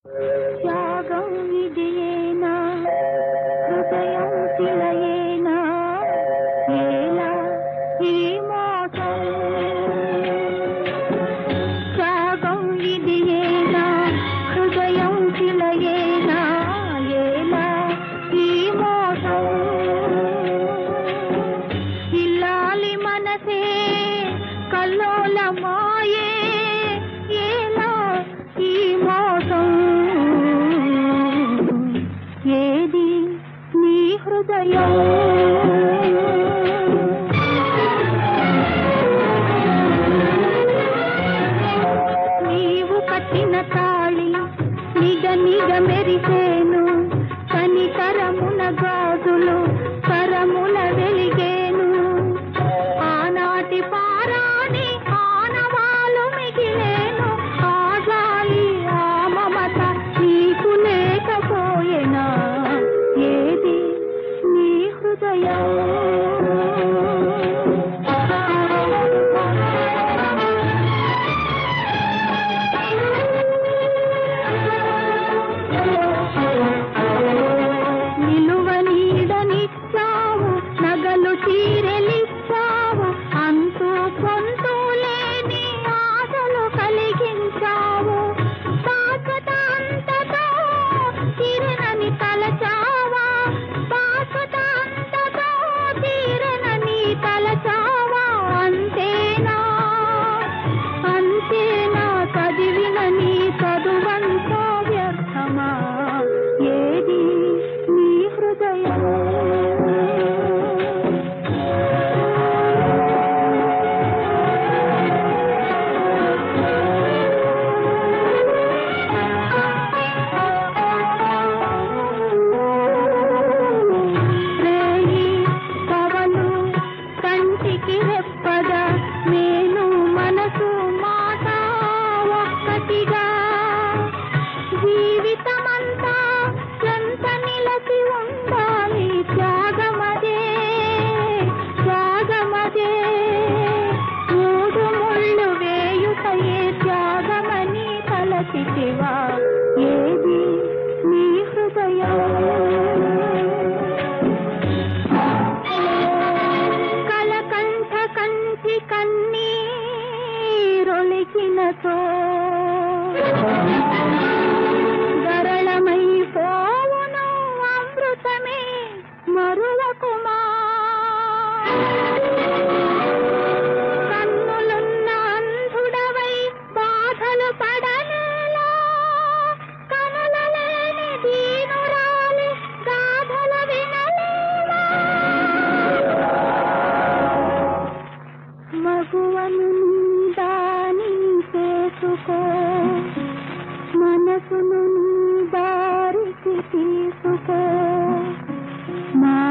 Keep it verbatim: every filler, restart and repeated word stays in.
త్యాగం విజయేనా హృదయం శిలయేనా ఏలా ఈ మోసం త్యాగం విజయేనా హృదయం శిలయేనా ఏలా ఈ మోసం ఇల్లాలి మనసే కల్లోలమాయే ఏలా ఈ మోసం ఏది నీ హృదయం నీవు కట్టిన తాళి నిగ నిగ మెరిసేను కనికరమున గాజులు కరముల వెలిగేను ఆనాటి పారాని ఆనవాలు మిగిలేను ఆ గాలి ఆ మమత నీకు లేకపోయేనా ఏది నీ హృదయం నిలువ నీడనిచ్చావు నగలు చీరెలిచ్చావు అంతూ పొంతూ లేని ఆశలు కలిగించావు శాశ్వత అంతతో తీరనని తలచావా శాశ్వత అంతతో తీరనని తలచావా అంతేనా అంతేనా చదివిన నీ చదువంతో వ్యర్థమా ఏది నీ హృదయం రేయి పవను కంటికి రెప్పగా నేను మనసు మాట ఒక్కటిగా జీవితమంతా ఎంత నిలచి ఉండాలి త్యాగమదే త్యాగమదే మూడు ముళ్ళు వేయుటయే త్యాగమని తలచితివా ఏది నీ హృదయం కలకంఠ కంచి కన్నీరొలికినతో గరళమైపోవును అమృతమే మరువకుమా కన్నులున్న అంధుడవై బాధలు పడనేలా కనుల లేని దీనురాలి గాథల వినలేవా మగువను దాని చేసుకో మనసును దారికి తీసుకో మా